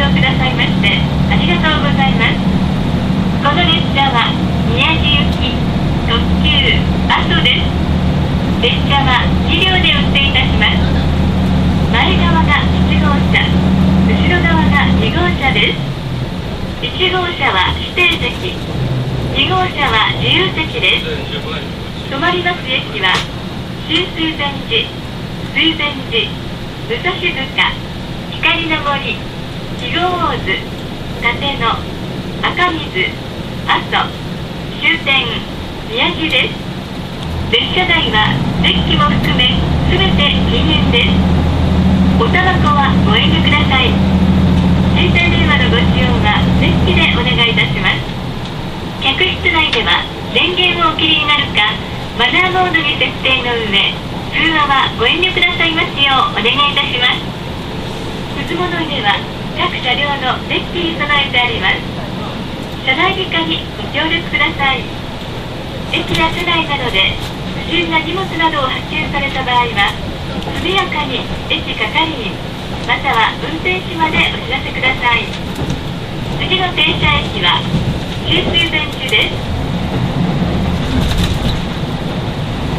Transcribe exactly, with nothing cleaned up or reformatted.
乗くださいましてありがとうございます。この列車は宮城行き特急阿蘇です。列車はに両で運転いたします。前側がいち号車、後ろ側がに号車です。いち号車は指定席、に号車は自由席です。止まります駅は新水前寺、水前寺、武蔵塚、光の森、肥後大津、立野、赤水、阿蘇、終点宮城です。列車内はデッキも含めすべて禁煙です。おタバコはご遠慮ください。携帯電話のご使用はデッキでお願いいたします。客室内では電源をお切りになるかマナーモードに設定の上、通話はご遠慮くださいますようお願いいたします。くず物入れは各車両のデッキに備えてあります。車内理科にご協力ください。駅や車内などで不審な荷物などを発見された場合は速やかに駅係員または運転士までお知らせください。次の停車駅は新水前寺です。